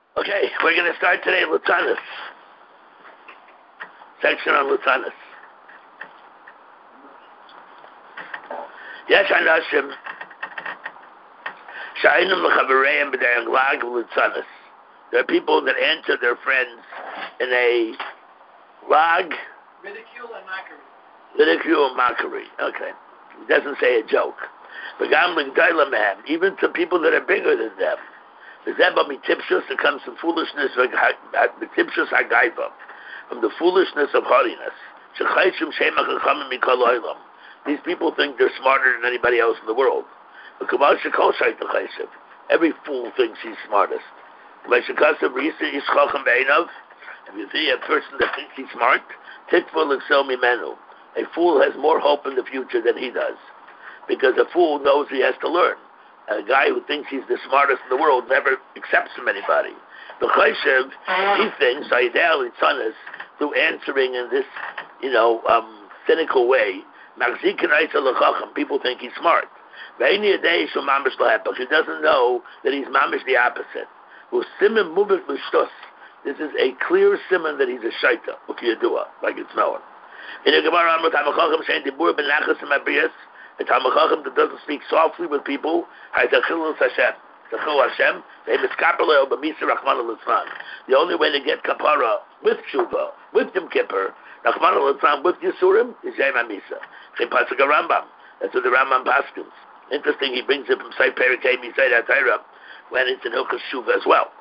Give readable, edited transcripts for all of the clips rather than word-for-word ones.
Okay, we're going to start today Lutanis. Section on Lutanis. Yes, Anashim. Sha'inim l'chavereim b'derech lag Lutanis. There are people that answer their friends in a lag. Ridicule and mockery. Ridicule and mockery. Okay. It doesn't say a joke. Even to people that are bigger than them. It comes from foolishness, from the foolishness of haughtiness. These people think they're smarter than anybody else in the world. Every fool thinks he's smartest. If you see a person that thinks he's smart, a fool has more hope in the future than he does. Because a fool knows he has to learn. A guy who thinks he's the smartest in the world never accepts from anybody. The Choshev, he thinks, ideally, through answering in this, cynical way, people think he's smart. He doesn't know that he's mamish the opposite. This is a clear simon that he's a shaita, like it's known. In the Gemara, a Talmud Chacham that doesn't speak softly with people, the only way to get kapara with tshuva, with Yom Kippur, with Yisurim, is Yom HaMisa. Rambam. That's what the Rambam paskins. Interesting, he brings it from Say Perikei Misay HaTorah when it's in Hilchos Tshuva as well.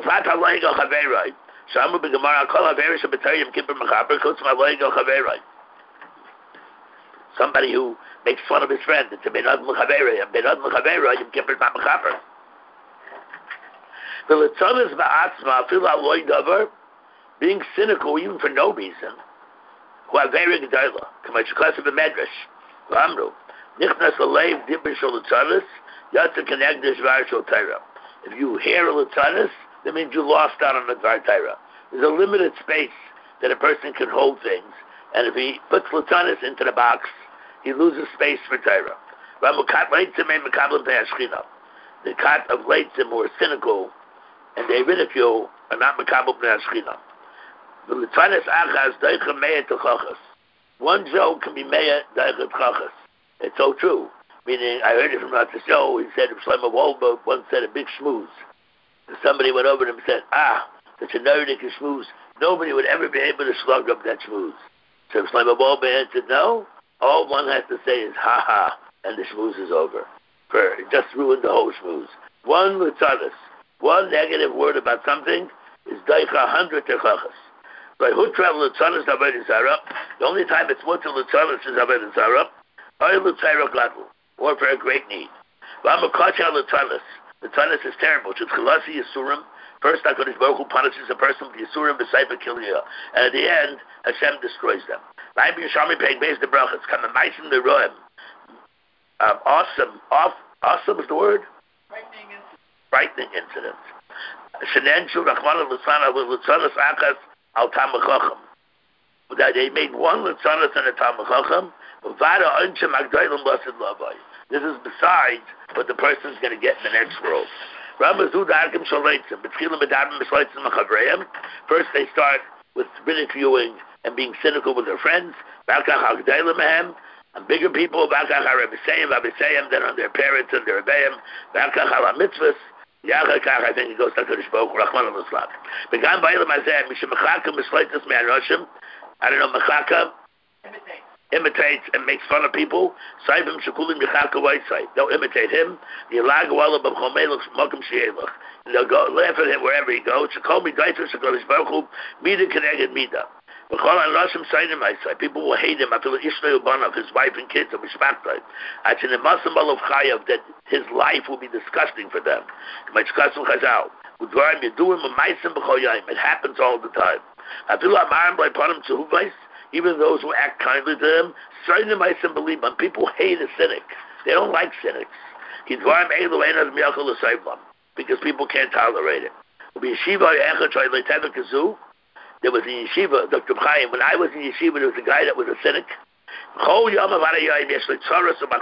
Somebody who makes fun of his friend. It's a benad l'chaveira. Benad l'chaveira, Yom Kippur not mechaper. The letzonis ba'atzma fil aloy davar, being cynical even for no reason. Who are very gedola. Kamei sheklas of the medrash. Who amru nichnas aleiv dibber shel letzonis yatsa kenegdish var shel Torah. If you hear a letzonis, that means you lost out on the dvar Torah. There's a limited space that a person can hold things, and if he puts letzonis into the box, he loses space for Torah. The kat of leitzim who are cynical and they ridicule are not mekabel b'nei hashchina. The letzanis achas doichem meya techachas. One joke can be meya doichem techachas. It's so true. Meaning, I heard it from the show. He said, Shlomo Wolbe once said a big schmooze. Somebody went over to him and said, such a nerdic schmooze. Nobody would ever be able to slug up that schmooze. So Shlomo Wolbe answered, no. All one has to say is, ha, and the schmooze is over. It just ruined the whole schmooze. One letzanis, one negative word about something is daicha 100 techachas. By who travel letzanis avodah zarah, the only time it's mutter letzanis is avodah zarah, or l'tzayra gadol, or for a great need. V'amakacha letzanis. Letzanis is terrible. Shitchilasi yisurim. First, HaKadosh Baruch Hu punishes a person with yisurim b'seifa kiliyah, and at the end, Hashem destroys them. Awesome is the word? Frightening incidents. That they made one Litzanis and a Talmud Chacham. This is besides what the person is going to get in the next world. First they start with ridiculing and being cynical with their friends. And bigger people, then on their parents and their rebbeim. I think it goes to HaKadosh Baruch Hu, Rachman al-Islam. I don't know, mechaka imitates and makes fun of people. They'll imitate him. They'll go laugh at him wherever he goes. People will hate him. His wife and kids, that his life will be disgusting for them. It happens all the time. Even those who act kindly to him, people hate a cynic. They don't like cynics. Because people can't tolerate it. There was in yeshiva, Dr. Chaim, when I was in yeshiva, there was a guy that was a cynic.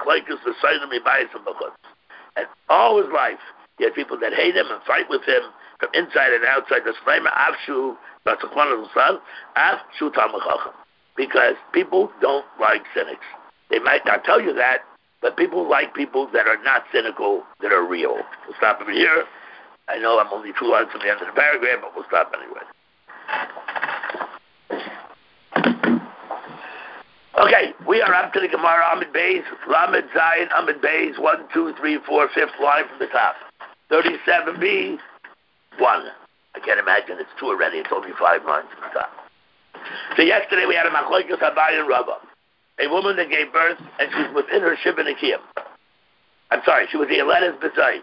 And all his life, he had people that hate him and fight with him from inside and outside the Shlema Avshu Avshu Talmud Chacham. Because people don't like cynics. They might not tell you that, but people like people that are not cynical, that are real. We'll stop over here. I know I'm only 2 lines from the end of the paragraph, but we'll stop anyway. Okay, we are up to the Gemara Amid Beis, Lamed Zayin, Amid Beis, 1, 2, 3, 4, 5th line from the top. 37b, 1. I can't imagine it's 2 already. It's only 5 lines from the top. So yesterday we had a Machlokes Abaye and Rava. A woman that gave birth, and she's within her Shiva Nikiyim. I'm sorry, she was the Yeledes B'Zayv.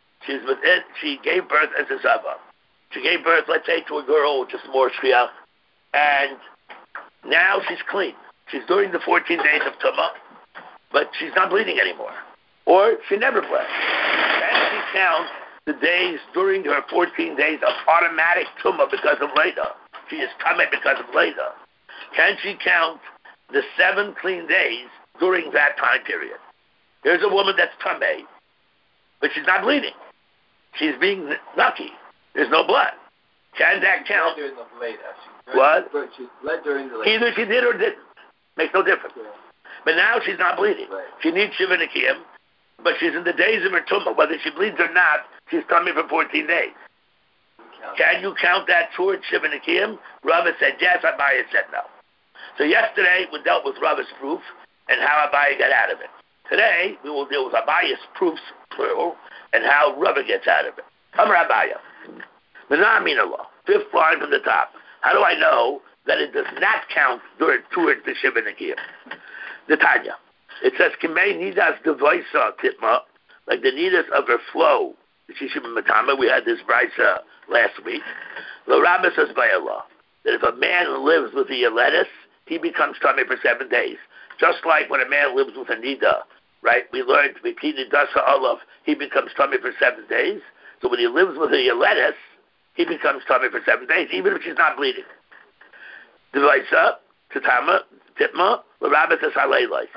She gave birth as a Zava. She gave birth, let's say, to a girl, which is more Shriach, and now she's clean. She's during the 14 days of Tumah, but she's not bleeding anymore. Or she never bled. Can she count the days during her 14 days of automatic Tumah because of Leda? She is Tameh because of Leda. Can she count the 7 clean days during that time period? Here's a woman that's Tameh, but she's not bleeding. She's being lucky. There's no blood. Can that count? During the Leda. What? She bled during the Leda. Either she did or didn't. Makes no difference. Yeah. But now she's not bleeding. Right. She needs Shiva Nikiyim, but she's in the days of her Tumah. Whether she bleeds or not, she's Tameh for 14 days. Can you count that towards Shiva Nikiyim? Rava said yes, Abaye said no. So yesterday we dealt with Rava's proof and how Abaye got out of it. Today we will deal with Abaye's proofs, plural, and how Rava gets out of it. Amar Abaye. Menamina law. 5th line from the top. How do I know that it does not count towards the Shiva Nikiyim? The Tanya. It says, Kimei nidas devoisa titma, like the nidas of her flow. We had this brisa last week. The Rambam says by Allah that if a man lives with the Yeledes, he becomes tummy for 7 days. Just like when a man lives with a nida, right? We learned repeated dasa olav, he becomes tummy for 7 days. So when he lives with a Yeledes, he becomes tummy for 7 days, even if she's not bleeding. Devaisa, Titama, Titma, the Rambam says halei life.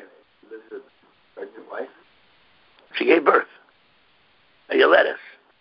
She gave birth. A Yeledes.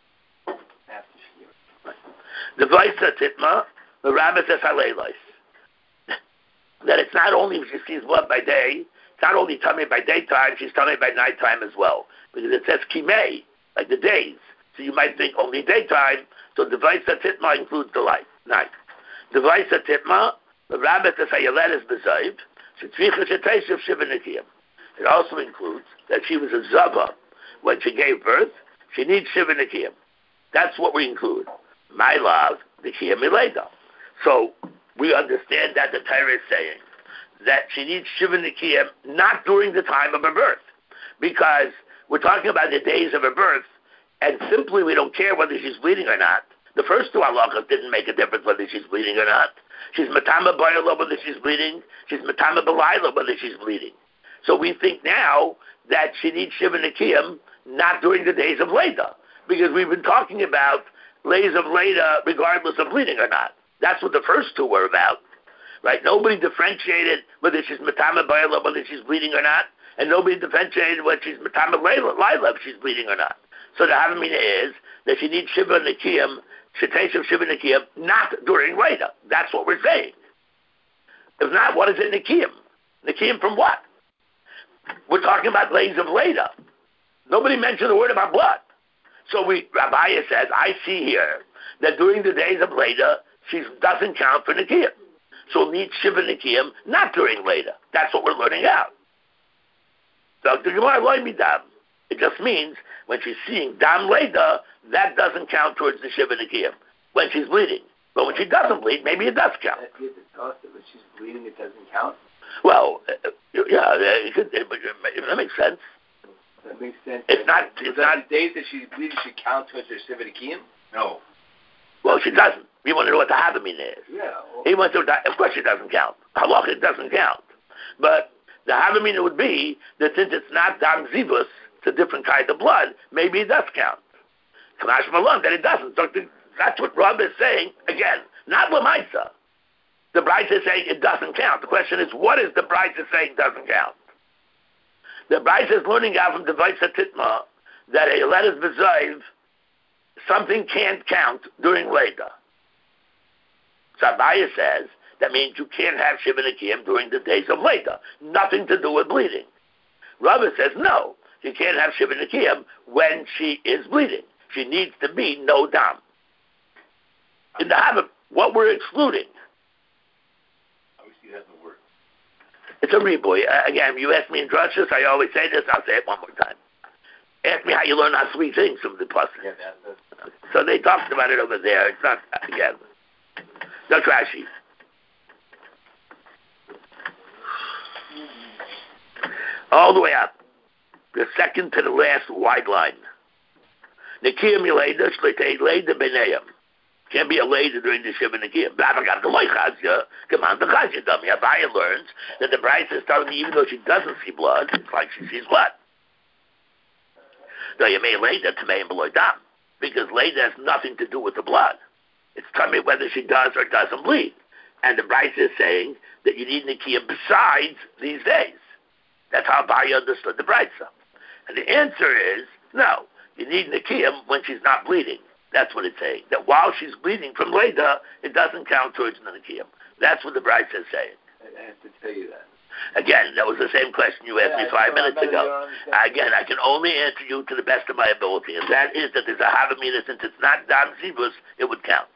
The Vaisa Titma, the Rambam says halei life. That it's not only if she sees blood by day, it's not only tummy by daytime, she's tummy by nighttime as well. Because it says kimei, like the days. So you might think only daytime, so the Vaisa Titma includes the night. The Vaisa Titma, the Rambam says Yeledes B'Zayv, shetzricha sheteishiv Shiva Nikiyim. It also includes that she was a Zava when she gave birth. She needs Shiva Nikiyim. That's what we include. My love, Nikiyim Mileda. So we understand that the Torah is saying that she needs Shiva Nikiyim not during the time of her birth, because we're talking about the days of her birth, and simply we don't care whether she's bleeding or not. The first 2 halachas didn't make a difference whether she's bleeding or not. She's matama b'ayla whether she's bleeding. She's matama b'layla whether she's bleeding. So we think now that she needs Shiva Nikiyim not during the days of Leda, because we've been talking about days of Leda regardless of bleeding or not. That's what the first 2 were about, right? Nobody differentiated whether she's matama b'ayla whether she's bleeding or not, and nobody differentiated whether she's matama layla if she's bleeding or not. So the Havamina is that she needs Shiva Nikiyim, Sheteshav Shiva Nikiyim, not during Leda. That's what we're saying. If not, what is it Nikiyim? Nikiyim from what? We're talking about days of Leda. Nobody mentioned the word about blood. So Abaye says, I see here that during the days of Leda, she doesn't count for Nikiyim. So needs Shiva Nikiyim, not during Leda. That's what we're learning out. So the Gemara loy midam. It just means when she's seeing dam Leda, that doesn't count towards the Shiva Nikiyim when she's bleeding. But when she doesn't bleed, maybe it does count. When she's bleeding, it doesn't count? Well, that makes sense. That makes sense. It's not. The days that she's bleeding should count towards her Shiva Nikiyim? No. Well, she doesn't. We want to know what the Havamina is. Yeah. He wants to. Of course, she doesn't count. Halacha, it doesn't count. But the Havamina would be that since it's not dam zivus, it's a different kind of blood. Maybe it does count. Kamash Malon, that it doesn't. So that's what Rob is saying. Again, not Lamaisa. The Brisa is saying it doesn't count. The question is, what is the Brisa saying doesn't count? The Brisa is learning out from the Vaisa Titma that a Yeledes B'Zayv something can't count during Leda. So Abaya says, that means you can't have Shiva Nekiyim during the days of Leda. Nothing to do with bleeding. Rava says, no, you can't have Shiva Nekiyim when she is bleeding. She needs to be no dam. In the Havim, what we're excluding. Obviously, that's the word. It's a reboy. Again, you ask me in drushes, I always say this, I'll say it one more time. Ask me how you learn how 3 things from the pasuk. Yeah, so they talked about it over there. It's not, again. That's Rashi. All the way up. The second to the last wide line. Nekiyim Yeleda Shlitei Leda B'neiam. Can't be a lady during the Shiva Nekiyim. Blavagat the Loichazya. Come on, the Chazya dummy. Abaya learns that the bride is telling me even though she doesn't see blood, it's like she sees blood. So you may Leda to Meim Beloy Dam. Because Leda has nothing to do with the blood. It's telling me whether she does or doesn't bleed. And the bride is saying that you need Nekiyim besides these days. That's how Abaya understood the bride. And the answer is, no, you need Nekiyim when she's not bleeding. That's what it's saying. That while she's bleeding from Leda, it doesn't count towards the Nekiyim. That's what the bride is saying. I have to tell you that. Again, that was the same question you asked me 5 minutes ago. Again, I can only answer you to the best of my ability, and that is that there's a Havamina, since it's not Dam Zivus, it would count.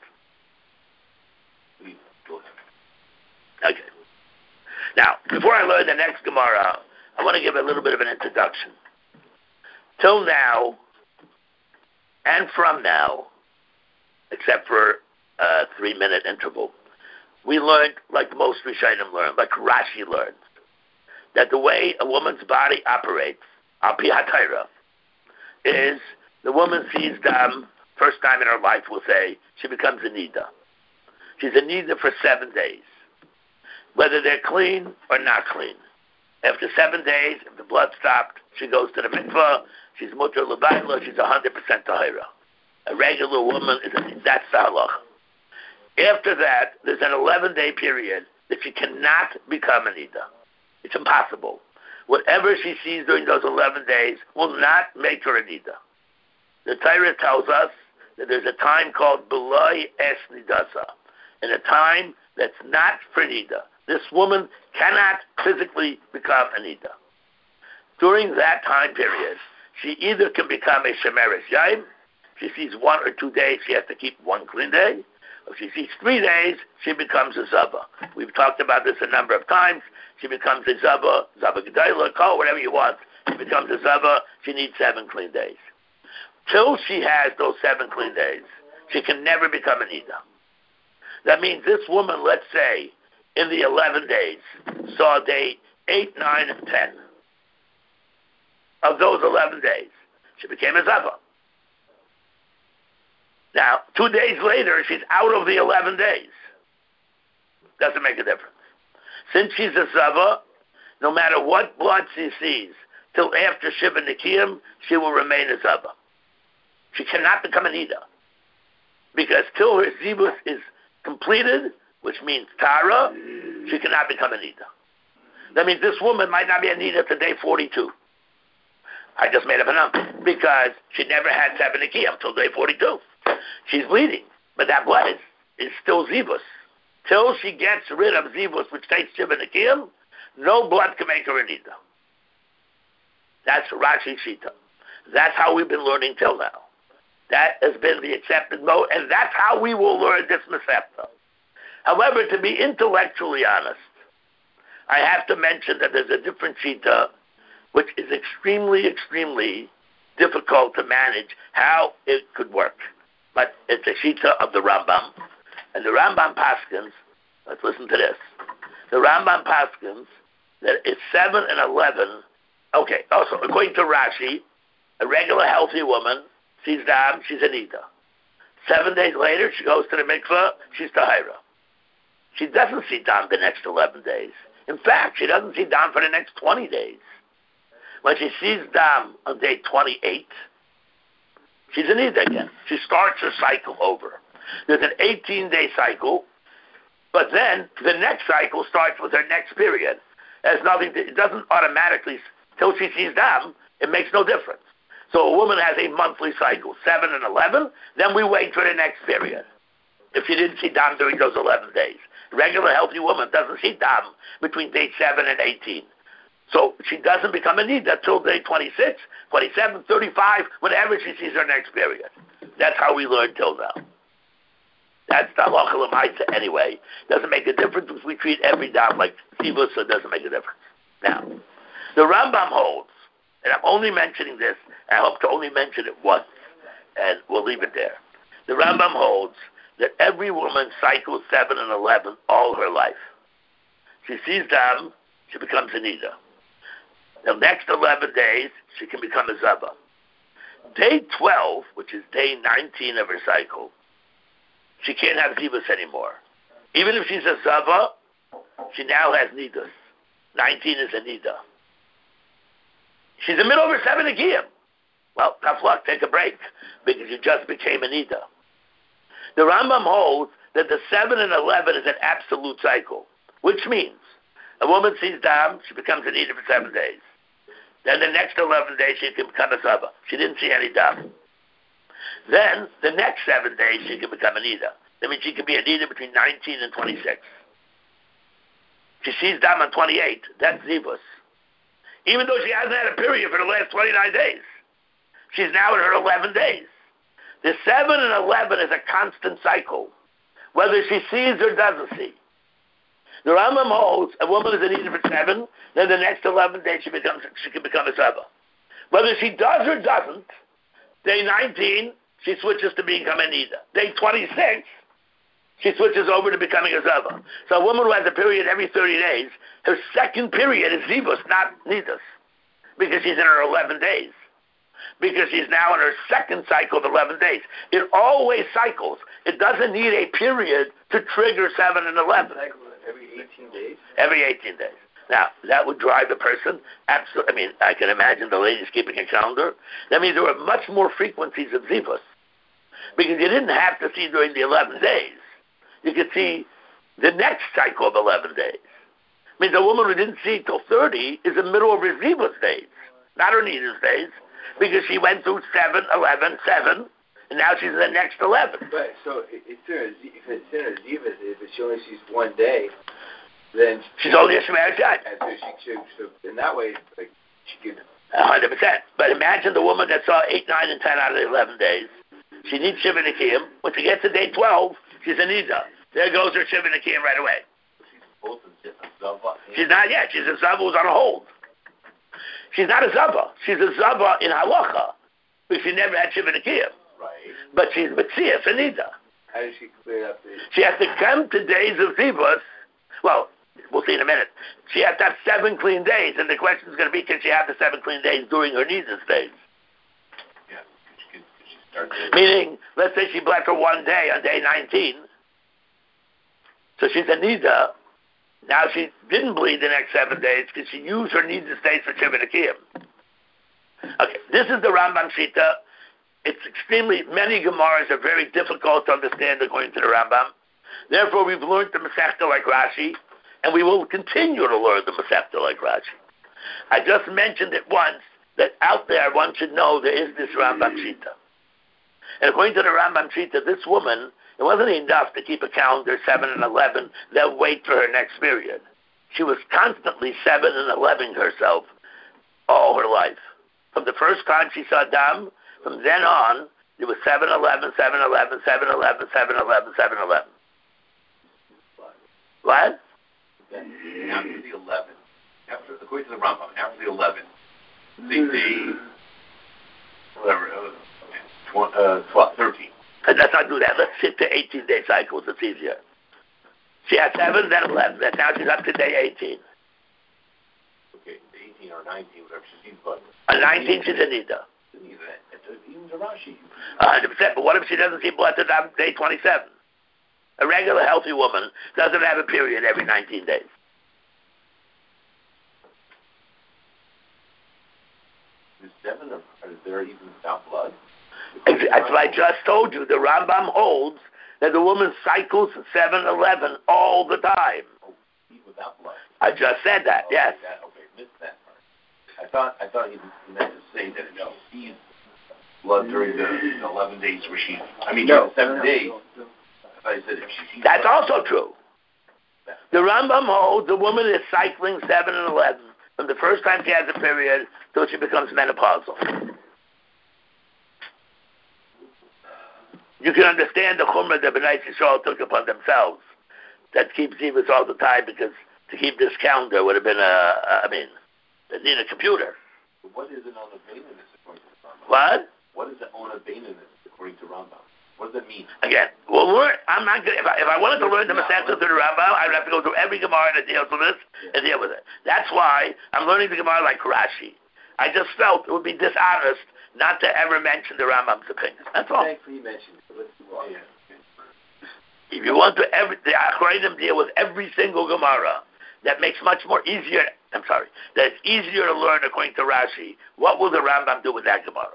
Okay. Now, before I learn the next Gemara, I want to give a little bit of an introduction. Till now, and from now, except for a 3-minute interval, we learned, like most Rishonim learned, like Rashi learned, that the way a woman's body operates, al pi hatayra, is the woman sees dam, first time in her life, we'll say, she becomes a nida. She's a nida for 7 days, whether they're clean or not clean. After 7 days, if the blood stopped, she goes to the mikvah, she's mutter l'bayla, she's 100% tahira. A regular woman, that's the halacha. After that, there's an 11-day period that she cannot become a nida. It's impossible. Whatever she sees during those 11 days will not make her a nida. The Torah tells us that there's a time called Beloi Es Nidasa, and a time that's not for nida. This woman cannot physically become a nida. During that time period, she either can become a shemeres yaim, she sees 1 or 2 days, she has to keep 1 clean day. If she sees 3 days, she becomes a zaba. We've talked about this a number of times. She becomes a zaba gedayla, call whatever you want. She becomes a zaba, she needs 7 clean days. Till she has those 7 clean days, she can never become a nida. That means this woman, let's say, in the 11 days, saw day 8, 9, and 10. Of those 11 days, she became a zaba. Now, 2 days later, she's out of the 11 days. Doesn't make a difference. Since she's a zava, no matter what blood she sees, till after Shiva Nekiyim, she will remain a zava. She cannot become a nida. Because till her zivus is completed, which means tara, she cannot become a nida. That means this woman might not be a nida to day 42. I just made up a number. Because she never had 7 Nekiyim till day 42. She's bleeding, but that blood is still zivus. Till she gets rid of zivus, which takes Shiva Nekiyim, no blood can make her a nida. That's Rashi Shita. That's how we've been learning till now. That has been the accepted mode, and that's how we will learn this Masechta. However, to be intellectually honest, I have to mention that there's a different Shita, which is extremely, extremely difficult to manage how it could work. But it's a Shita of the Rambam. And the Rambam paskins, let's listen to this. The Rambam paskins that it's 7 and 11. Okay, also, according to Rashi, a regular healthy woman sees dam, she's a nida. 7 days later, she goes to the mikveh, she's tahira. She doesn't see dam the next 11 days. In fact, she doesn't see dam for the next 20 days. When she sees dam on day 28, she's a nida again. She starts her cycle over. There's an 18-day cycle, but then the next cycle starts with her next period. It doesn't automatically, till she sees dam, it makes no difference. So a woman has a monthly cycle, 7 and 11, then we wait for the next period. If she didn't see dam during those 11 days. A regular healthy woman doesn't see dam between day 7 and 18. So she doesn't become a nida till day 26, 27, 35, whenever she sees her next period. That's how we learned till now. That's the halacha l'maisa anyway. Doesn't make a difference if we treat every dam like zivus, so it doesn't make a difference. Now, the Rambam holds, and I'm only mentioning this, and I hope to only mention it once, and we'll leave it there. The Rambam holds that every woman cycles 7 and 11 all her life. She sees dam, she becomes a nida. The next 11 days, she can become a zava. Day 12, which is day 19 of her cycle, she can't have zivas anymore. Even if she's a zava, she now has nidas. 19 is a nida. She's in the middle of her 7 agiyim. Well, tough luck, take a break, because you just became a nida. The Rambam holds that the 7 and 11 is an absolute cycle, which means a woman sees dam, she becomes a nida for 7 days. Then the next 11 days she can become a zava. She didn't see any dam. Then the next 7 days she can become a nida. That means she can be a nida between 19 and 26. She sees dam on 28. That's zivus. Even though she hasn't had a period for the last 29 days. She's now in her 11 days. The 7 and 11 is a constant cycle, whether she sees or doesn't see. The Rambam holds a woman is a nida for 7, then the next 11 days she can become a zava. Whether she does or doesn't, day 19, she switches to become a nida. Day 26, she switches over to becoming a zava. So a woman who has a period every 30 days, her second period is zivus, not nidas, because she's in her 11 days. Because she's now in her second cycle of 11 days. It always cycles. It doesn't need a period to trigger 7 and 11. Every 18 days? Every 18 days. Now, that would drive the person, absolutely. I mean, I can imagine the ladies keeping a calendar. That means there were much more frequencies of zivus. Because you didn't have to see during the 11 days. You could see the next cycle of 11 days. I mean, the woman who didn't see till 30 is in the middle of her zivus days, not her nidas days, because she went through 7, 11, 7, and now she's in the next 11. Right, so if it's in her zivus, if she only sees 1 day, then she's only a Shemer Shad. And so in that way, like, she could 100%. But imagine the woman that saw 8, 9, and 10 out of the 11 days. She needs Shiva Nikiyim. When she gets to day 12, she's a Nida. There goes her Shiva Nikiyim right away. She's not yet. She's a Zava who's on a hold. She's not a Zava. She's a Zava in Halacha, because she never had Shiva Nikiyim. Right. But she's Metzias, a Nida. How does she clear up the... She has to come to days of Zivus. Well, we'll see in a minute. She has to have 7 clean days, and the question is going to be, can she have the 7 clean days during her Nida's days? Yeah, could she start Meaning, let's say she bled for 1 day on day 19, so she's a Nida. Now she didn't bleed the next 7 days because she used her Nida's days for Shiva Nikiyim. Okay, this is the Rambam Shita. It's extremely, many Gemaras are very difficult to understand according to the Rambam. Therefore, we've learned the Masechta like Rashi, and we will continue to learn the Masechta like Rashi. I just mentioned it once, that out there one should know there is this Rambam Shita. And according to the Rambam Shita, this woman, it wasn't enough to keep a calendar 7 and 11, then wait for her next period. She was constantly 7 and 11 herself all her life. From the first time she saw Dam, from then on, it was 7, 11, 7, 11, 7, 11, 7, 11, 7, 11. What? After the 11, according to the Rambam, after the 11, the whatever, 12, 13. Let's not do that. Let's stick to 18-day cycles. It's easier. She had 7, then 11. Then now she's up to day 18. Okay, 18 or 19, whatever she sees, but... On 19, she's a Nida. Even the Rashi. 100%. But what if she doesn't see blood to day 27? A regular, healthy woman doesn't have a period every 19 days. Is 7 or is there even without blood? That's what I just told you. The Rambam holds that the woman cycles 7, 11 all the time. Oh, without blood. I just said that, yes. Okay, missed that part. I thought you meant to say that if she sees blood during the 11 days where she, during the 7 days. I said if she sees That's blood, also true. The Rambam holds the woman is cycling 7 and 11 from the first time she has a period till she becomes menopausal. You can understand the chumrah that B'nai Yisrael took upon themselves that keep zivus all the time, because to keep this calendar would have been they need a computer. What is an ona beinus according to Rambam? What? What is an ona beinus according to Rambam? What does that mean? Again, well, I'm not good. If I wanted to learn the Masechta through the Rambam, I would have to go through every Gemara that deals with this and deal with it. That's why I'm learning the Gemara like Rashi. I just felt it would be dishonest not to ever mention the Rambam's opinion. That's all. Thankfully you mentioned it. Let's move on. If you want to, the Achronim deal with every single Gemara, that makes much more easier. I'm sorry, that it's easier to learn according to Rashi. What will the Rambam do with that Gemara?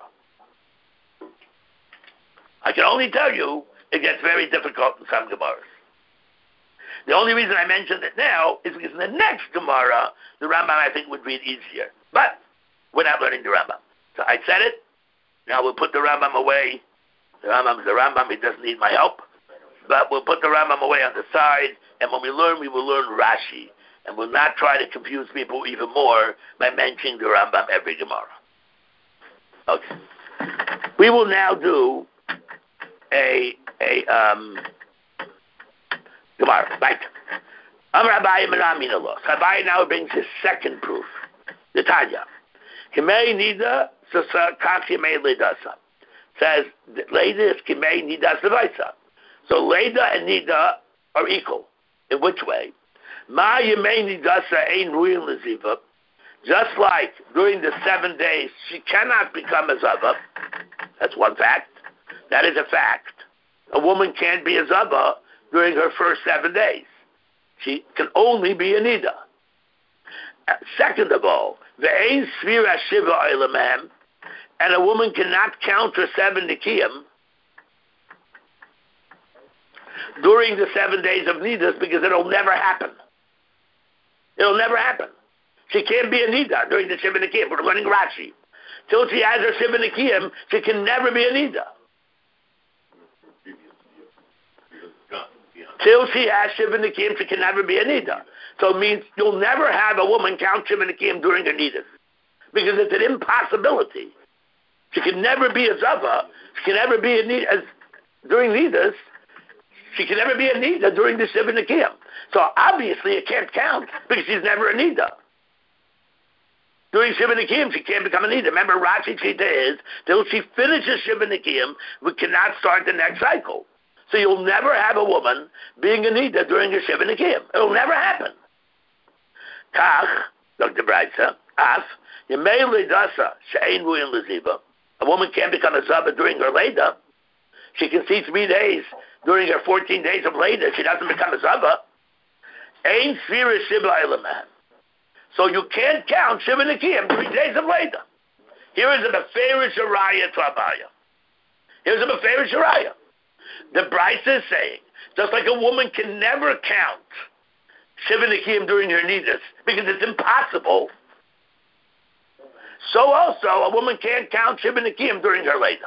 I can only tell you it gets very difficult in some Gemaras. The only reason I mentioned it now is because in the next Gemara, the Rambam I think would read easier. But we're not learning the Rambam. So I said it. Now we'll put the Rambam away. The Rambam is the Rambam. He doesn't need my help. But we'll put the Rambam away on the side. And when we learn, we will learn Rashi. And we'll not try to confuse people even more by mentioning the Rambam every Gemara. Okay. We will now do a Gemara. Right. Rabbi now brings his second proof. The Tanya. Kimei nida kach kimei ledasa. Says leda is kimei nida levaisa. So leda and nida are equal. In which way? Ma yemei nidasa ein ruin leziva. Just like during the 7 days she cannot become a zava. That's one fact. That is a fact. A woman can't be a zava during her first 7 days. She can only be a nida. Second of all, ve'ein svira shiva olamam, and a woman cannot count her 7 nikiyim during the 7 days of nidas, because it'll never happen. It'll never happen. She can't be a nida during the shiva nikiyim. We're learning Rashi. Till she has her shiva nikiyim, she can never be a nida. Till she has shiva nikiyim, she can never be a nida. So it means you'll never have a woman count shiva nikiyim during her nidas, because it's an impossibility. She can never be a zava. She can never be a nida during nidas. She can never be a nida during the shiva nikiyim. So obviously it can't count, because she's never a nida. During shiva nikiyim, she can't become a nida. Remember, Rashi Chita is till she finishes shiva nikiyim, we cannot start the next cycle. So you'll never have a woman being a nida during a shiva nikiyim. It'll never happen. Kach, Dr. Breitzer, af, yemei ledasa she'ein ruin leziva. A woman can't become a zava during her leda. She can see 3 days during her 14 days of leda. She doesn't become a zava. Ein svira shiva elaman. So you can't count shiva nikiyim 3 days of leda. Here is a beferish raya to Abaya. Here's a beferish raya. The Breitzer is saying, just like a woman can never count shiva nikiyim during her nidas, because it's impossible, so also a woman can't count shiva nikiyim during her leda.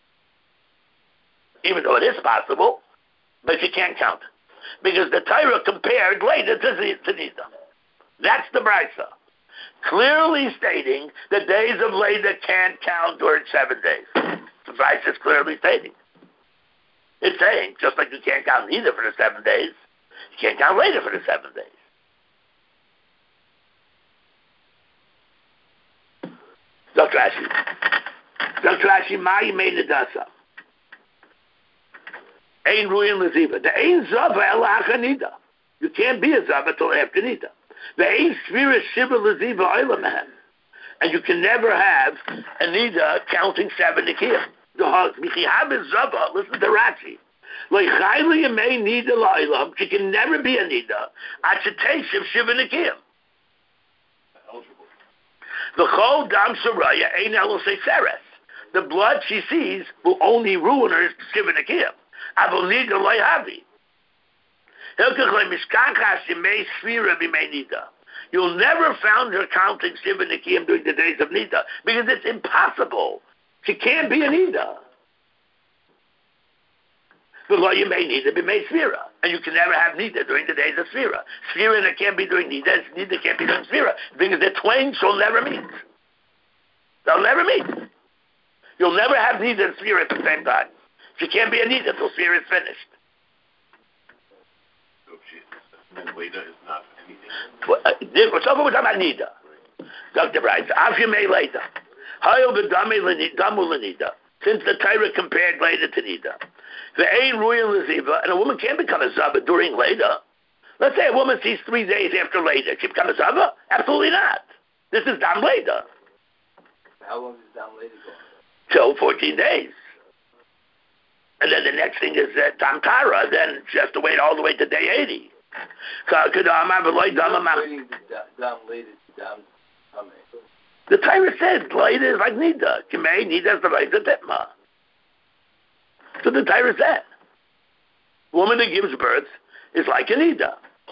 Even though it is possible, but she can't count it. Because the Torah compared leda to nida. That's the Breitzer. Clearly stating the days of leda can't count during 7 days. The Breitzer is clearly stating. It's saying, just like you can't count nida for the 7 days, you can't count leda for the 7 days. Dr. Rashi, ma yimei nedasa. Ein ruin leziva. The ein zava ela nida. You can't be a zava till after nida. The ein svira shiva leziva oilaman. And you can never have a nida counting 7 nikiyim. Listen to Rashi. She can never be a nida. Achetesh shiva nikiyim. The blood she sees will only ruin her shiva nikiyim. You'll never find her counting shiva nikiyim during the days of nida, because it's impossible. She can't be a nida. The law you may nida be made sphira, and you can never have nida during the days of sphira. Sphira that can't be doing nida, nida can't be doing sphira. Because the twain shall never meet. They'll never meet. You'll never have nida and sphira at the same time. She can't be a nida until sphira is finished. So if she later is not anything. We're talking about nida. Dr. Bright, after may later. Since the Torah compared later to nida. And a woman can't become a zaba during later. Let's say a woman sees 3 days after later. She become a zaba? Absolutely not. This is dam later. How long does dam later go? So 14 days. And then the next thing is dam kara. Then she has to wait all the way to day 80. The Torah says later is like nida. Kimei nida is the right to titma. So the Torah said, woman that gives birth is like a nida.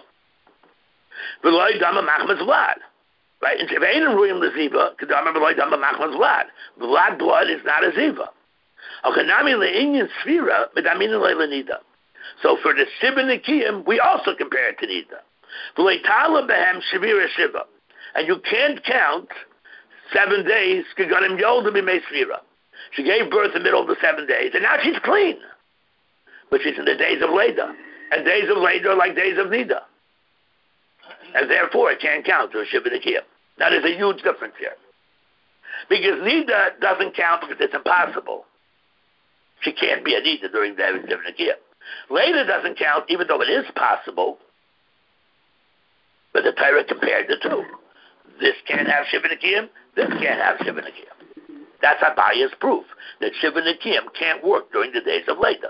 V'loy dama machmas vlad. Right? And if ain't a ruim leziva, kadama v'loy dama machmas vlad. Vlad blood is not a ziva. Okanami le'inyan sfira, medamina le'lenida. So for the shiva nikiyim, we also compare it to nida. V'loy tala behem shivira shiva. And you can't count 7 days, kaganim yolda b'mei sfira. She gave birth in the middle of the 7 days, and now she's clean. But she's in the days of Leda. And days of Leda are like days of Nida. And therefore, it can't count to a Shiva Nikiyah. Now, there's a huge difference here. Because Nida doesn't count because it's impossible. She can't be a Nida during the days of Shiva Nikiyah. Leda doesn't count, even though it is possible. But the Torah compared the two. This can't have Shiva Nikiyah, this can't have Shiva Nikiyah. That's Abaya's proof that Shiva Nikiyim can't work during the days of Leda.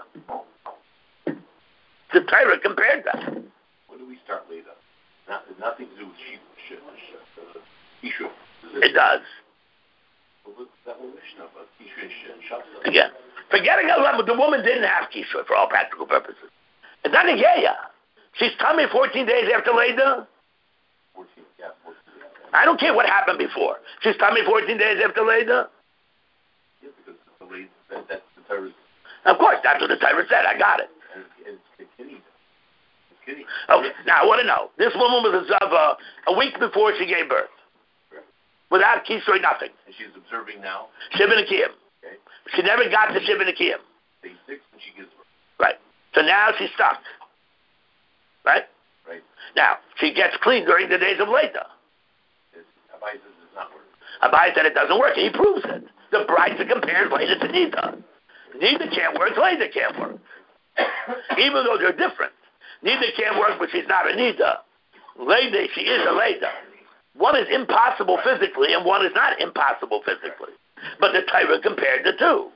The Torah compared that. When do we start Leda? Nothing to do with Ishu. It does. That was Mishnah, but Ishu and Shasa. Again, forgetting about the woman didn't have Kishu for all practical purposes. It's not a Geya. She's coming 14 days after Leda. 14. I don't care what happened before. She's coming 14 days after Leda. Yeah, because that's the Torah. Of course, that's what the Torah said. I got it. And it's kidding. Okay, now I want to know. This woman was a Zava a week before she gave birth. Correct. Without Kisui, nothing. And she's observing now. Shiva Nikiyim. Okay. She never got to Shiva Nikiyim. Day 6 and she gives birth. Right. So now she's stuck. Right? Right. Now, she gets clean during the days of Leda. Abai says it does not work. Abai said it doesn't work. He proves it. The brides are compared Leda to Nida. Nida can't work, Leda can't work. Even though they're different. Nida can't work, but she's not a Nida. Leda, she is a Leda. One is impossible physically, and one is not impossible physically. But the Torah compared the two.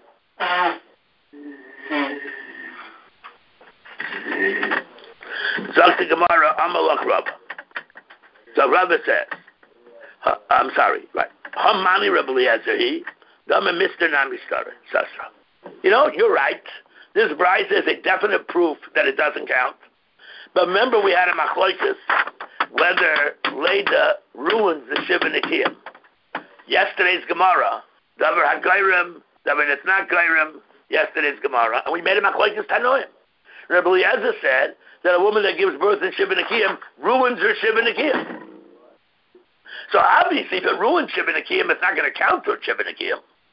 Zok the Gemara, Amalach Rabba. So Rabba says, I'm sorry, right. Hamani Rabbi Eliezer he, Dama Mr. Namistar, Sasra. You know, you're right. This bride is a definite proof that it doesn't count. But remember, we had a machloikus whether Leda ruins the Shiva Nikiyim. Yesterday's Gemara, Davar HaGairim, Davar that's not Gairim, yesterday's Gemara, and we made a machloikus Tanoim. Rabbi Eliezer said that a woman that gives birth in Shiva Nikiyim ruins her Shiva Nikiyim. So obviously, if it ruins Shiva Nikiyim, it's not going to count to Shiva Nikiyim.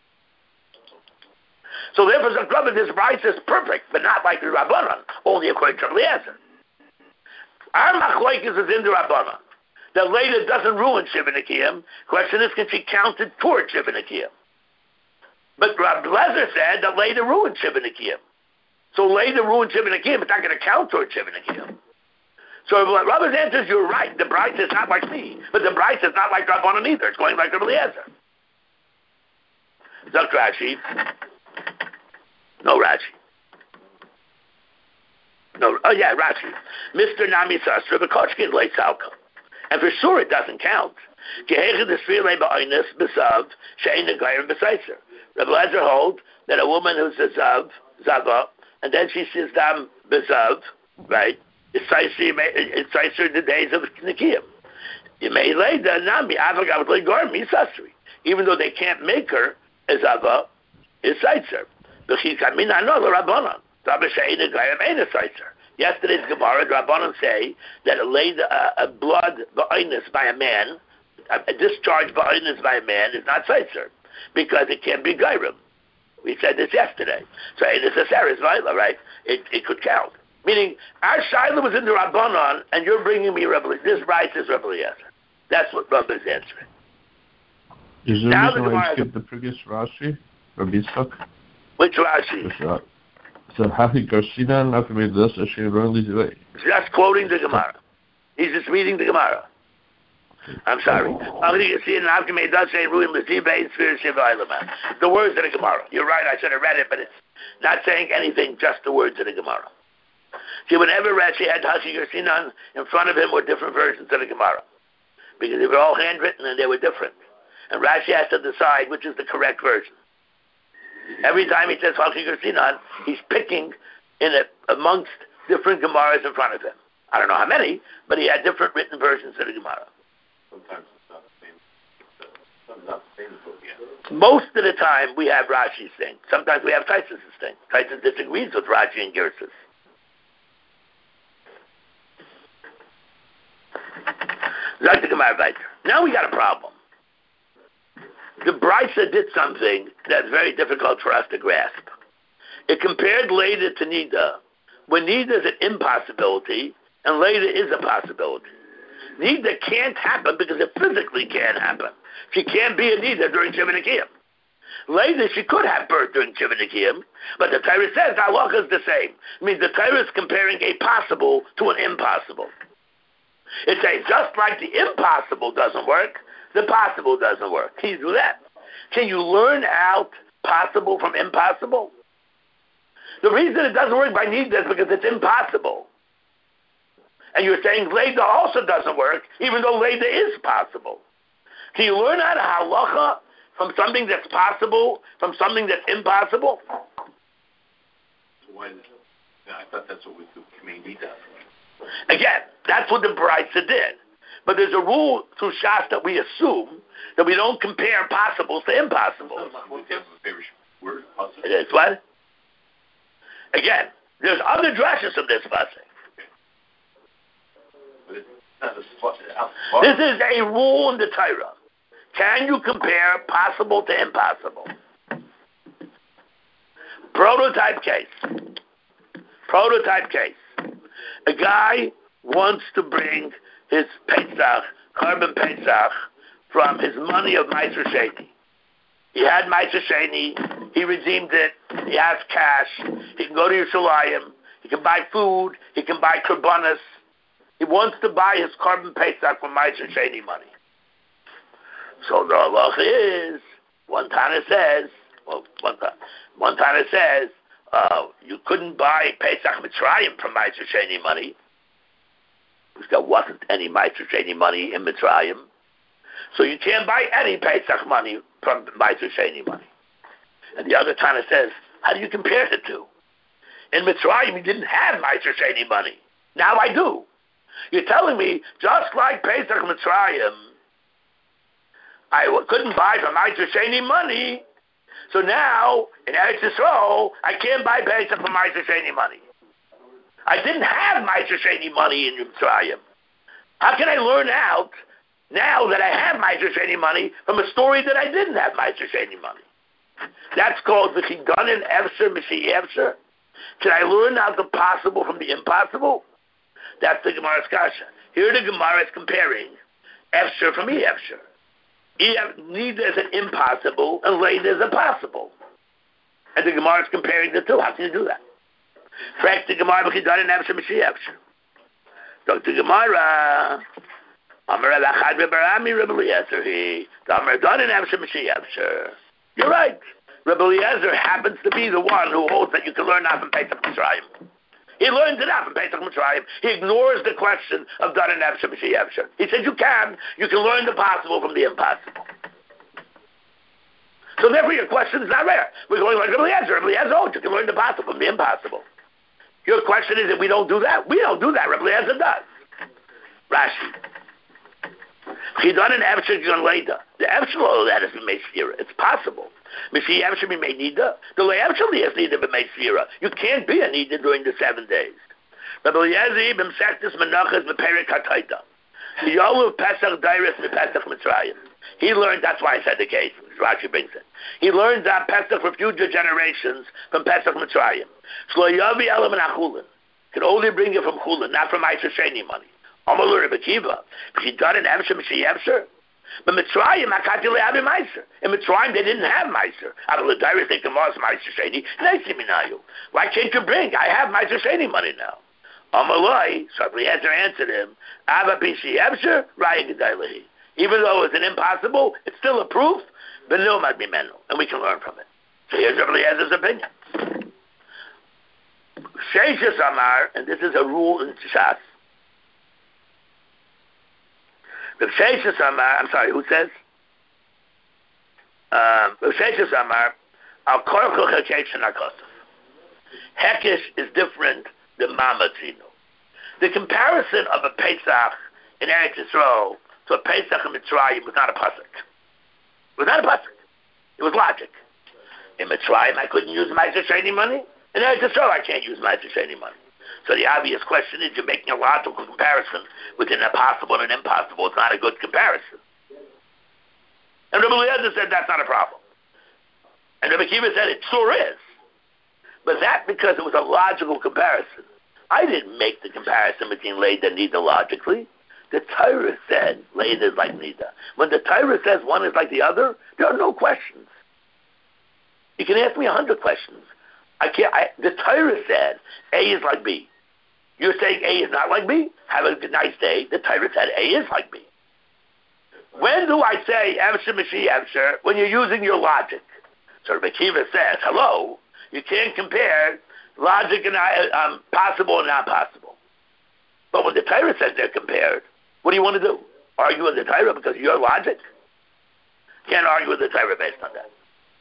So therefore, Zakrava, this bride is perfect, but not like the Rabbanan, only according to Rabbi Eliezer. Our machlokes is in the Rabbanan. That Leda doesn't ruin Shiva Nikiyim. Question is, can she count it toward Shiva Nikiyim? But Rabbi Eliezer said that Leda ruined Shiva Nikiyim. So Leda ruined Shiva Nikiyim, it's not going to count toward Shiva Nikiyim. So Rabbi's answer is, you're right, the bride is not like me, but the bride is not like Rabbanan either. It's going like Rabbi Eliezer. Dr. Rashi. No Rashi. No, oh yeah, Rashi. Mr. Nami Sastra, Bekochkin late Salka. And for sure it doesn't count. Rabbi Eliezer holds that a woman who's a Zava, and then she says Dam Bezav, right? It's Saiser in the days of Nikiyim. You may lay the Nami, even though they can't make her a Zava, is Seitzer. Yesterday's Gemara, the Rabbanon say that a blood ba'inus by a man, a discharge ba'inus by a man is not Seitzer, because it can't be Gairim. We said this yesterday. So it is a Saris Vaila, right? It could count. Meaning, our Shaila was in the Rabbanon, and you're bringing me Rebbe. This right is Rebbe Eliezer. That's what Rebbe is answering. Is there a reason why you skipped the previous Rashi, Rabbi Yitzchak? Which Rashi? So Hachi Garcina, not made this, just quoting the Gemara. He's just reading the Gemara. I'm sorry. The words of the Gemara. You're right, I should have read it, but it's not saying anything, just the words of the Gemara. See, whenever Rashi had Hachi Garcina in front of him were different versions of the Gemara. Because they were all handwritten and they were different. And Rashi has to decide which is the correct version. Every time he says Hachi Garcina, he's picking amongst different Gemaras in front of him. I don't know how many, but he had different written versions of the Gemara. Sometimes it's not the same. Sometimes not the same book, yeah. Most of the time we have Rashi's thing. Sometimes we have Taisus' thing. Taisus disagrees with Rashi and Girsus. Like the Gemara weiter. Now we got a problem. The Brisa did something that's very difficult for us to grasp. It compared Leda to Nida, when Nida is an impossibility and Leda is a possibility. Nida can't happen because it physically can't happen. She can't be a Nida during Shiva Nekiyim. Leda, she could have birth during Shiva Nekiyim, but the Torah says the halacha is the same. It means the Torah is comparing a possible to an impossible. It says just like the impossible doesn't work, the possible doesn't work. Can you do that? Can you learn out possible from impossible? The reason it doesn't work by Nida is because it's impossible. And you're saying Leda also doesn't work, even though Leda is possible. Can you learn out a halacha from something that's possible, from something that's impossible? I thought that's what we do. Nida. Again, that's what the Brisa did. But there's a rule through Shas that we assume that we don't compare possibles to impossibles. It is what? Again, there's other drashes from this passage. This is a rule in the Torah. Can you compare possible to impossible? Prototype case. A guy wants to bring his Pesach, carbon Pesach, from his money of Meiser Sheni. He had Meiser Sheni, he redeemed it, he has cash, he can go to Yerushalayim, he can buy food, he can buy korbanos. He wants to buy his carbon Pesach from Meiser Sheni money. So the halacha is, one Tana says, you couldn't buy Pesach Mitzrayim from Meiser Sheni money, because there wasn't any Meiser Sheni money in Mitzrayim. So you can't buy any Pesach money from Meiser Sheni money. And the other Tana says, how do you compare the two? In Mitzrayim, you didn't have Meiser Sheni money. Now I do. You're telling me, just like Pesach Mitzrayim, I couldn't buy from Meiser Sheni money, so now, in Eretz Yisrael, I can't buy Pesach from Meiser Sheni money. I didn't have Meiser Sheni money in Mitzrayim. How can I learn out now that I have Meiser Sheni money from a story that I didn't have Meiser Sheni money? That's called the Chiganin Efsher Mishi Efsher. Can I learn out the possible from the impossible? That's the Gemara's kasha. Here the Gemara is comparing Efsher from Efsher. Neither is an impossible and later is a possible. And the Gemara is comparing the two. How can you do that? Correct the Gemara, but Chiganin Efsher Mishi Efsher. So the Gemara, you're right. Rebbe Eliezer happens to be the one who holds that you can learn out from Pesach Mitzrayim. He learns it out from Pesach Mitzrayim. He ignores the question of Danin Efsher B'Shei Efsher. He says you can learn the possible from the impossible. So therefore your question is not rare. We're going like Rebbe Eliezer. Rebbe Eliezer holds you can learn the possible from the impossible. Your question is that we don't do that? We don't do that. Rebbe Eliezer does. Rashi. Chidon and Efshar Gon Leida. The Efshar that is b'mei Sfira. It's possible. Mishi Efshar b'mei Nida. The Lei Efshar is Nida b'mei Sfira. You can't be a Nida during the 7 days. Rabbi Eliezer b'msechtes menachas b'perek hataita. Yolu Pesach Dairis b'Pesach Mitzrayim. He learned, that's why I said the case, Rashi brings it. He learned that Pesach for future generations from Pesach Mitzrayim. Shlo Yavi Elam and Achulin. Can only bring it from Chulin, not from Meiser Sheni money. Amalur Rebbe Kiva. But he done in Efshar, Mishi Efshar. But Mitzrayim, Akati Le'avi Meiser. In Mitzrayim, they didn't have Meiser. Avol Dairis, they can lost Meiser Sheni. Neisi Minayu. Why can't you bring? I have Meiser Sheni money now. Amaloi, so Eliezer answered him, Ava Pishi Efshar, Raya Gedailehi. Even though it's an impossible, it's still a proof, but no might be mental, and we can learn from it. So here's Rabbi Eliezer's opinion. Sheishas Amar, and this is a rule in Shas. Rav Sheishas Amar, I'm sorry, who says? Rav Sheishas Amar, Al Korcho Hekesh Nakosov. Hekesh is different than Mamatzino. The comparison of a Pesach in Eretz Yisrael to a Pesach in Mitzrayim was not a pasuk. It was not a pasuk. It was logic. In Mitzrayim, I couldn't use Meiser Sheni money. In Eretz Yisrael, I can't use Meiser Sheni money. So the obvious question is, you're making a logical comparison between an impossible and an impossible. It's not a good comparison. And Rabbi Eliezer said that's not a problem. And Rabbi Kiva said it sure is. But that because it was a logical comparison. I didn't make the comparison between Leda and Nida logically. The Torah said Leda is like Nida. When the Torah says one is like the other, there are no questions. You can ask me 100 questions. The Torah said A is like B. You're saying A is not like B? Have a nice day. The Torah said A is like B. When do I say Efshar Mishi Efshar? When you're using your logic. So Rabbi Kiva says, hello, you can't compare logic and possible and not possible. But when the Torah says they're compared, what do you want to do? Argue with the Torah because of your logic? Can't argue with the Torah based on that.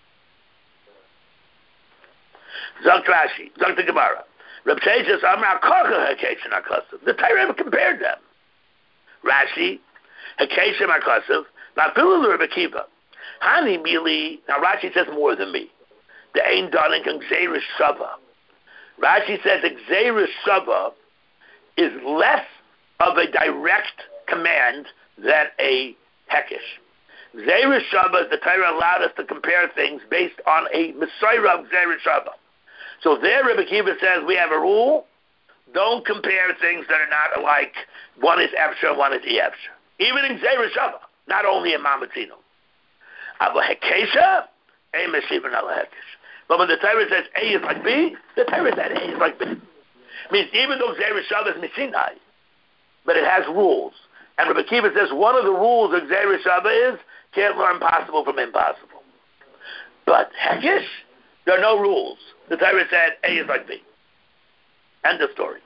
Zok Rashi, Zok the Gemara. Reb Sheishas Amar Korcha Hekesh Nakasav. The Torah compared them. Rashi, Hekesh Nakasav, Lafilu Rebbe Kiva. Hani Mili. Now Rashi says more than me. The Ein Daling and Gzeirish Shava. Rashi says Gzeirish Shava is less of a direct command than a Hekesh. Gzeirish Shava is the Torah allowed us to compare things based on a Messiah of Gzeirish Shava. So there Rebbe Kiva says we have a rule, don't compare things that are not alike. One is Efshar and one is E-Efshar. Even in Gzeirish Shava, not only in Mamatzino. Ava Hekesha, A Meshivin ala Hekesh. But when the Torah says A is like B, the Torah said A is like B. Means even though Gzeirish Shava is Mishinai, but it has rules. And Rebbe Kiva says one of the rules of Gzeirish Shava is can't learn possible from impossible. But Hekesh, there are no rules. The Torah said A is like B. End of story.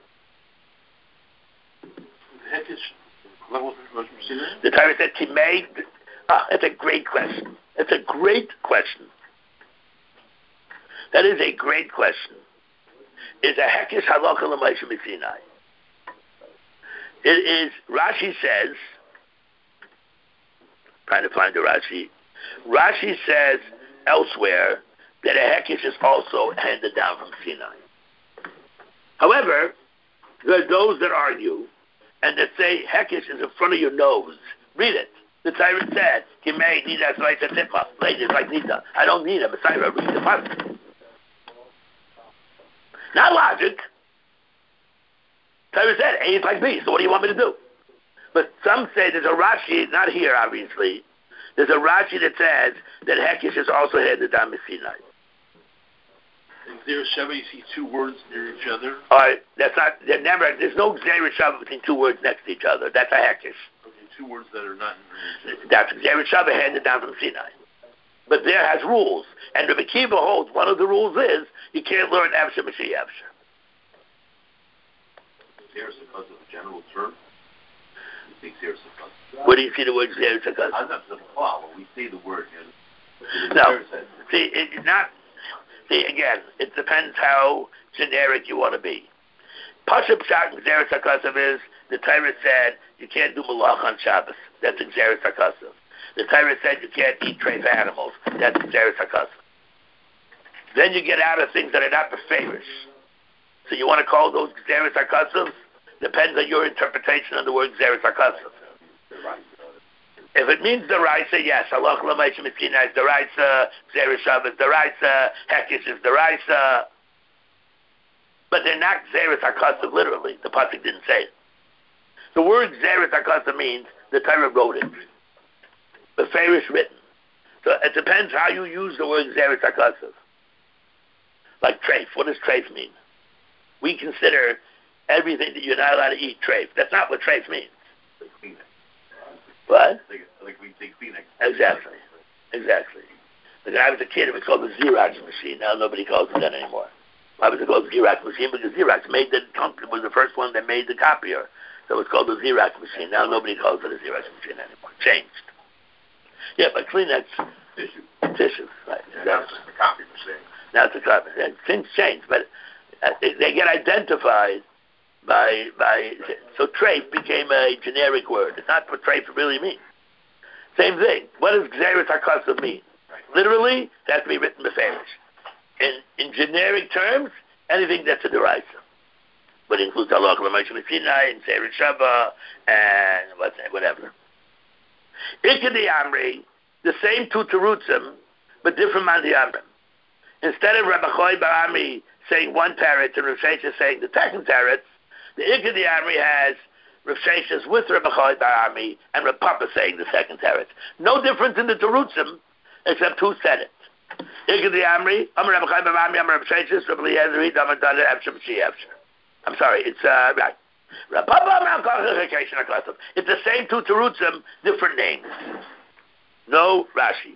The Torah said Timei. It's a great question. It's a great question. That is a great question. Is a Hekesh halacha l'Moshe Sinai? It is. Rashi says. Trying to find the Rashi. Rashi says elsewhere that a Hekesh is also handed down from Sinai. However, there are those that argue and that say Hekesh is in front of your nose. Read it. The Torah said, Kimei Nida Svaita Titma. Lady is like Nida. I don't need a Messiah. Read the pasuk. Not logic. Torah said A is like B. So what do you want me to do? But some say there's a Rashi, not here obviously. There's a Rashi that says that Hekesh is also handed down from Sinai. In Gzeirish Shava, you see two words near each other? All right, that's not. There's no Gzeirish Shava between two words next to each other. That's a Hekesh. Okay, two words that are not in each other. That's Gzeirish Shava handed down from Sinai. But there has rules, and Rebbe Kiva holds one of the rules is you can't learn Efshar Mishi Efshar. Gzeirish because of the general term. You say Gzeirish because. Where do you see the word Gzeirish because? I'm not the when we say the word. No, see, it's not. See, again, it depends how generic you want to be. Pashup Pshat Gzeirish HaKasav is the Torah said you can't do malach on Shabbos. That's Xeris HaKasav. The Torah said you can't eat treif animals. That's Xeris HaKasav. Then you get out of things that are not beferish. So you want to call those Xeris HaKasav? Depends on your interpretation of the word Xeris HaKasav. If it means the Raisa, yes. Halach l'maisha mitzina is the Raisa, Xeris Shabbos the Raisa, Hekish is the Raisa. But they're not Xeris HaKasav literally. The pasuk didn't say it. The word Xeris HaKasav means the Torah wrote it. Beferish written. So it depends how you use the word Xeris HaKasav. Like treif. What does treif mean? We consider everything that you're not allowed to eat treif. That's not what treif means. Like Kleenex. What? Like we say Kleenex. Exactly. When I was a kid, it was called the Xerox machine. Now nobody calls it that anymore. Why was it called the Xerox machine? Because Xerox was the first one that made the copier. So it's called the Xerox machine. Now nobody calls it a Xerox machine anymore. Changed. Yeah, but Kleenex. Tissues, right. Yeah, now it's just a copy machine. Now it's a copy. Things change, but they get identified by so treif became a generic word. It's not what treif really means. Same thing. What does Xeris HaKasav mean? Right. Literally, it has to be written beferish. In generic terms, anything that's a deraisa. But it includes halach l'maisha mitzina and Xeris Shabbat and whatever. Ikadi Amri, the same two terutzim, but different man the Amrim. Instead of Rabbi Choy Bar Ami saying one teretz and Rav Sheshes saying the second teretz, the Ikadi Amri has Rav Sheshes with Rabbi Choy Bar Ami and Rav Papa saying the second teretz. No difference in the terutzim, except who said it. Ikadi Amri, Amar Rabbi Choy Bar Ami, Amar Rav Sheshes, Rabbi Eliezer, Amar Dada, Efsher B'Shi Efsher. I'm sorry, it's right. It's the same two terutzim, different names. No Rashi.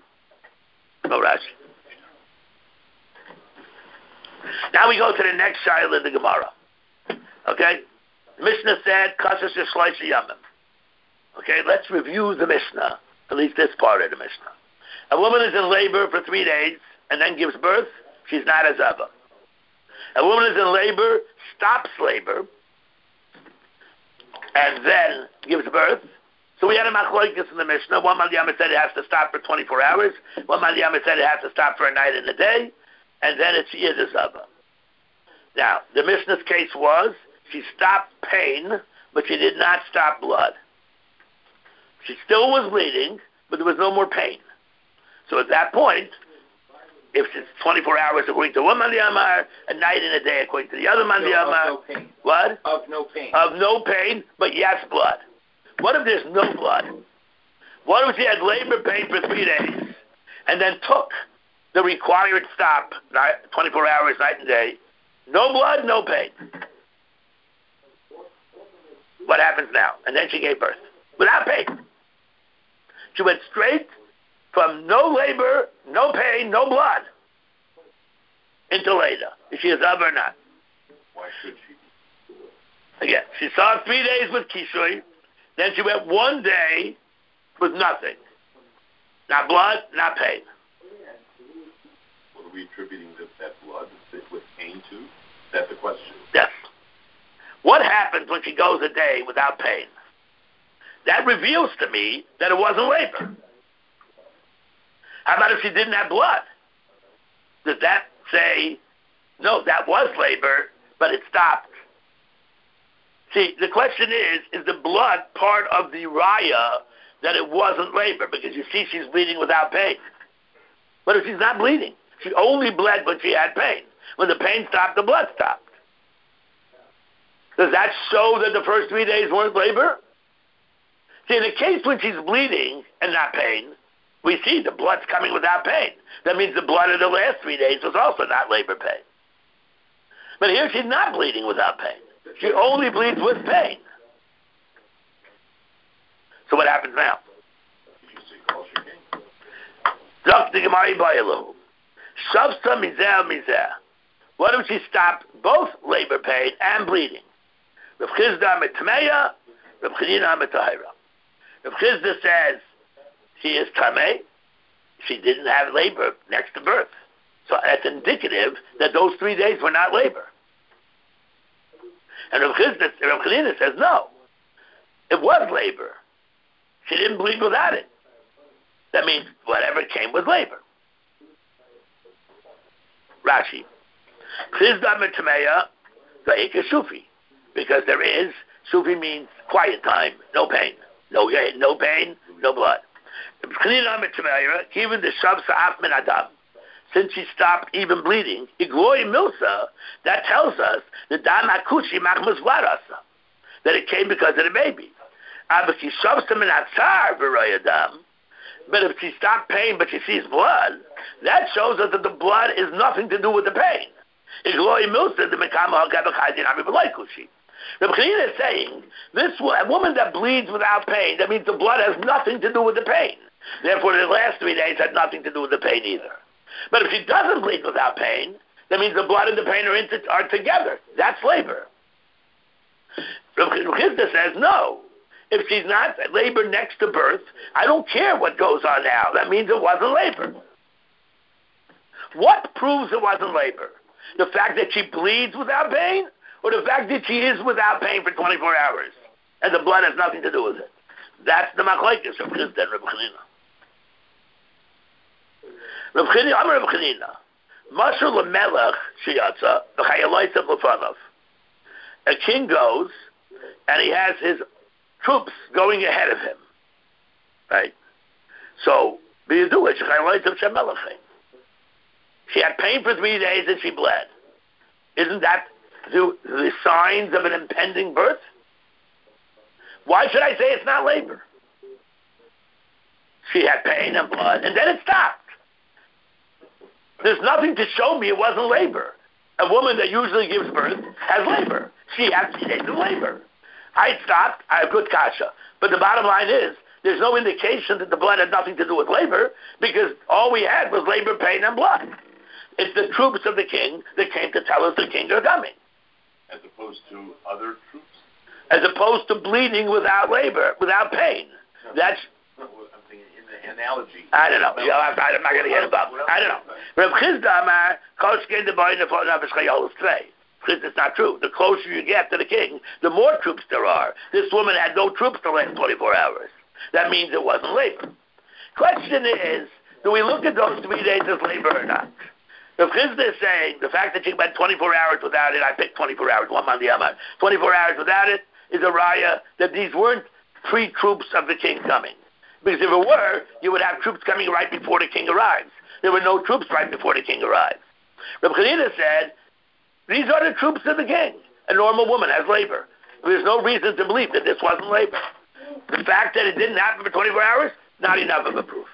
Now we go to the next shayla in the Gemara. Okay? The Mishnah said, Kasas Yishloisha Yamim. Okay, let's review the Mishnah, at least this part of the Mishnah. A woman is in labor for 3 days and then gives birth, she's not a Zava. A woman is in labor, stops labor, and then gives birth. So we had a machlokes in the Mishnah. One Maliyama said it has to stop for 24 hours. One Maliyama said it has to stop for a night and a day. And then she is a Zava. Now, the Mishnah's case was, she stopped pain, but she did not stop blood. She still was bleeding, but there was no more pain. So at that point, if it's 24 hours according to one Maliyama, a night and a day according to the other Maliyama. Of no pain. What? Of no pain. Of no pain, but yes, blood. What if there's no blood? What if she had labor pain for 3 days and then took the required stop, 24 hours, night and day, no blood, no pain? What happens now? And then she gave birth without pain. She went straight from no labor, no pain, no blood into Leda. Is she a Zav or not? Why should she? Again, she saw 3 days with Kishui, then she went 1 day with nothing. Not blood, not pain. What are we attributing that blood with pain to? Is that the question? Yes. What happens when she goes a day without pain? That reveals to me that it wasn't labor. How about if she didn't have blood? Does that say, no, that was labor, but it stopped? See, the question is the blood part of the raya that it wasn't labor? Because you see she's bleeding without pain. But if she's not bleeding, she only bled when she had pain. When the pain stopped, the blood stopped. Does that show that the first 3 days weren't labor? See, in the case when she's bleeding and not pain, we see the blood's coming without pain. That means the blood of the last 3 days was also not labor pain. But here she's not bleeding without pain. She only bleeds with pain. So what happens now? What if she stopped both labor pain and bleeding? Rav Chizda Metmeya, Rav Chanina Metahira. Rav Chizda says she is tamei. She didn't have labor next to birth. So that's indicative that those 3 days were not labor. And Rav Chanina says no. it was labor. She didn't bleed without it. That means whatever came was labor. Rashi. Because there is, Sufi means quiet time, no pain. No pain, no blood. Even the Adam, since she stopped even bleeding, that tells us that it came because of the baby. But if she stopped pain but she sees blood, that shows us that the blood is nothing to do with the pain. Reb Chanina is saying, a woman that bleeds without pain, that means the blood has nothing to do with the pain. Therefore, the last 3 days had nothing to do with the pain either. But if she doesn't bleed without pain, that means the blood and the pain are together. That's labor. Reb Chisda says, no. If she's not labor next to birth, I don't care what goes on now. That means it wasn't labor. What proves it wasn't labor? The fact that she bleeds without pain, or the fact that she is without pain for 24 hours, and the blood has nothing to do with it? That's the machlokes of Chisda and Reb Chanina. Reb Chanina, Mashal lemelech sheyatza v'chayaloytzav lefanav. A king goes, and he has his troops going ahead of him, right? So, b'yadua shechayaloytzav shemelachim. She had pain for 3 days and she bled. Isn't that the signs of an impending birth? Why should I say it's not labor? She had pain and blood, and then it stopped. There's nothing to show me it wasn't labor. A woman that usually gives birth has labor. She had 3 days of labor. I stopped, I have good kasha. But the bottom line is, there's no indication that the blood had nothing to do with labor, because all we had was labor, pain, and blood. It's the troops of the king that came to tell us the king are coming. As opposed to other troops? As opposed to bleeding without labor, without pain. No, that's... No, I'm thinking in the analogy. I don't know. I'm not going to get involved. I don't know. Reb Chisda Amar, it's not true. The closer you get to the king, the more troops there are. This woman had no troops the last 24 hours. That means it wasn't labor. Question is, do we look at those 3 days as labor or not? Reb Chisda is saying the fact that she went 24 hours without it, I picked 24 hours, one man the Amar. 24 hours without it is a raya that these weren't pre-troops of the king coming. Because if it were, you would have troops coming right before the king arrives. There were no troops right before the king arrives. Reb Chanina said, these are the troops of the king. A normal woman has labor. There's no reason to believe that this wasn't labor. The fact that it didn't happen for 24 hours, not enough of a proof.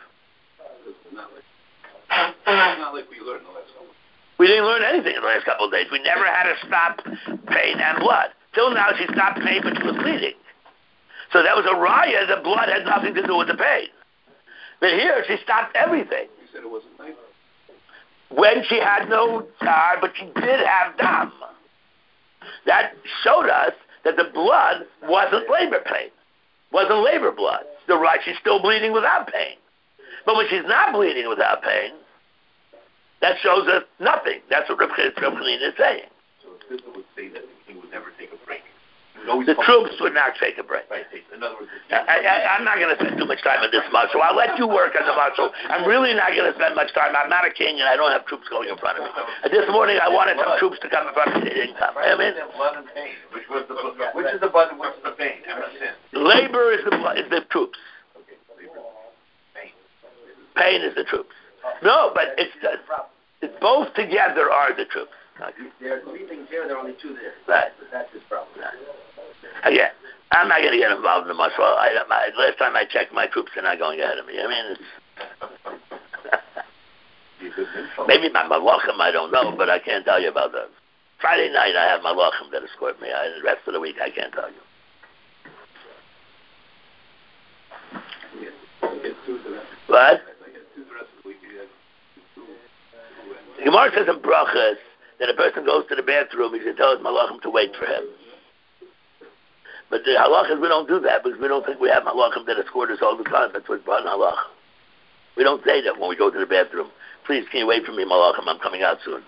Not like we learned the last couple. We didn't learn anything in the last couple of days. We never had to stop pain and blood. Till now, she stopped pain, but she was bleeding. So that was a raya that blood had nothing to do with the pain. But here, she stopped everything. You said it wasn't labor. When she had no tar, but she did have dam. That showed us that the blood wasn't labor pain. Wasn't labor blood. She's still bleeding without pain. But when she's not bleeding without pain, that shows us nothing. That's what Reb Chanina is saying. So Chisda would say that the king would never take a break. The troops would not take a break. Right. In other words, I'm not going to spend too much time on this muscle. I'll let you work on the muscle. I'm really not going to spend much time. I'm not a king, and I don't have troops going in front of me. This morning, I wanted some troops to come in front of me. They didn't come. I mean, blood and pain. Which is the blood and which is the pain? Labor is the troops. Okay, labor. Pain is the troops. No, but it's both together are the troops. There are 3 things here, there are only 2 there. Right. But that's his problem. Again, I'm not going to get involved in the muscle. Last time I checked, my troops are not going ahead of me. I mean, it's... Maybe my malachim, I don't know, but I can't tell you about that. Friday night, I have malachim that escort me. The rest of the week, I can't tell you. What? The Gemara says in Brachas that a person goes to the bathroom, he should tell his malachim to wait for him. But the halachas, we don't do that because we don't think we have malachim that escort us all the time. That's what's brought in halach. We don't say that when we go to the bathroom. Please, can you wait for me, malachim? I'm coming out soon.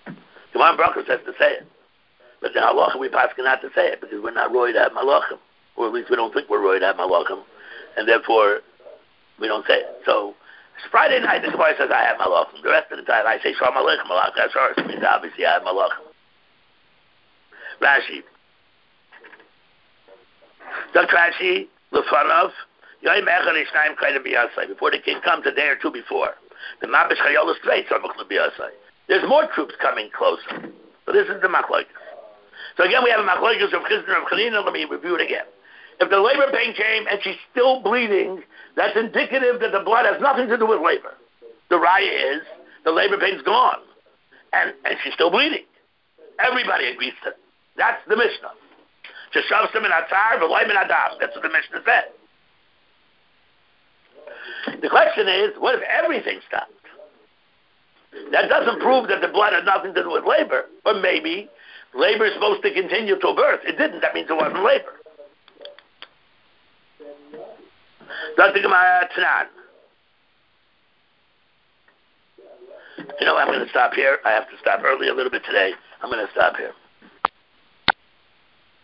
Gemara Brachas has to say it. But the halacha we pass not to say it because we're not roy to have malachim. or at least we don't think we're roid at malachim, and therefore we don't say it. So it's Friday night, the Gemara says I have malachim. The rest of the time I say shalom aleichem malachim. That's ours. It means obviously I have malachim. Rashi. Dr. Rashi, Lefanov, Yoim Echad Ishnayim Kaida B'Yasai. Before the king comes, a day or two before, the Mabish Chayola Straits are Mechla B'Yasai. There's more troops coming closer. So this is the Machlokes. So again, we have a Machlokes of Chizner of Chalina. Let me review it again. If the labor pain came and she's still bleeding, that's indicative that the blood has nothing to do with labor. The raya is the labor pain's gone, and she's still bleeding. Everybody agrees to that. That's the Mishnah. That's what the Mishnah said. The question is, what if everything stopped? That doesn't prove that the blood had nothing to do with labor, or maybe labor is supposed to continue till birth. It didn't. That means it wasn't labor. That's the Gemara Tanan. You know, I'm going to stop here. I have to stop early a little bit today. I'm going to stop here.